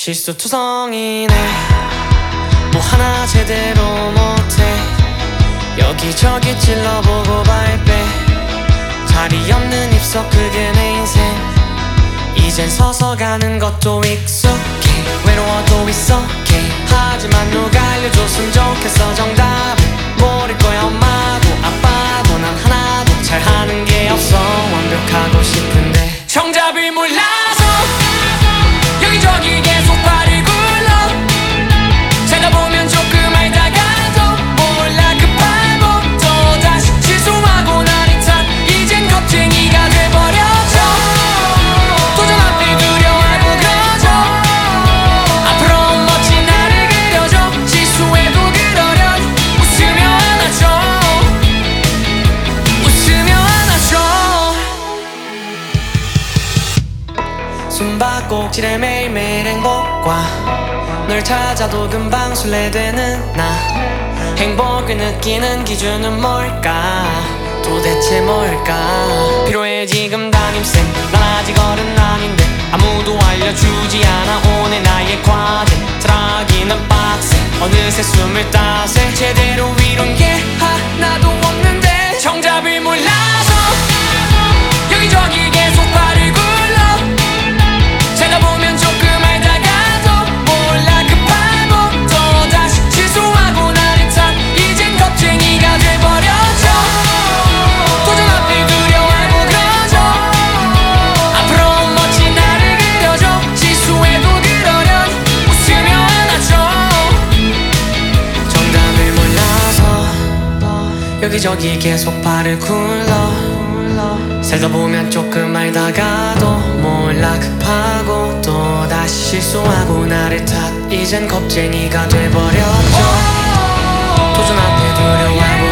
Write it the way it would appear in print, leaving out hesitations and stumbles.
실수투성이네. 뭐 하나 제대로 못해. 여기저기 찔러보고 발빼. 자리 없는 입석 그게 내 인생. 이젠 서서 가는 것도 익숙해. 외로워도 있어게. 하지만 누가 알려줬으면 좋겠어. 정답을 모를 거야. 엄마도 아빠도 난 하나도 잘하는 게 없어. 완벽하고 싶은데 정답을 몰라서 여기저기 계속 발을 굴러. 살다 보면 조금 알다가도 몰라 급하고 또다시 실수하고 나를 탓. 이젠 겁쟁이가 돼버렸죠. 도전 앞을 두려워하고 그러죠. 앞으로 멋진 나를 그려줘. 실수해도 그러련 웃으며 안아줘. 웃으며 안아줘. 숨바꼭질에 매일매일 행복과 널 찾아도 금방 술래되는 나. 행복을 느끼는 기준은 뭘까? 도대체 뭘까? 필요해 지금 담임쌤. 난 아직 어른 아닌데 아무도 알려주지 않아 오늘 나의 과제. 트라기는 빡세. 어느새 25세. 제대로 이룬 게 하나도 없는데 정답을 몰라서 여기저기 계속 발을 굴러. 살다 보면 조금 알다가도 몰라 급하고 또다시 실수하고 나를 탓. 이젠 겁쟁이가 돼버렸죠. 도전 앞을 두려워하고 그러죠. 앞으로 멋진 나를 그려줘. 실수해도 그러련 웃으며 안아줘. 정답을 몰라서 여기저기 계속 발을 굴러. 살다 보면 조금 알다가도 몰라 급하고 또다시 실수하고 나를 탓. 이젠 겁쟁이가 돼버렸죠. 도전 앞에 두려워하고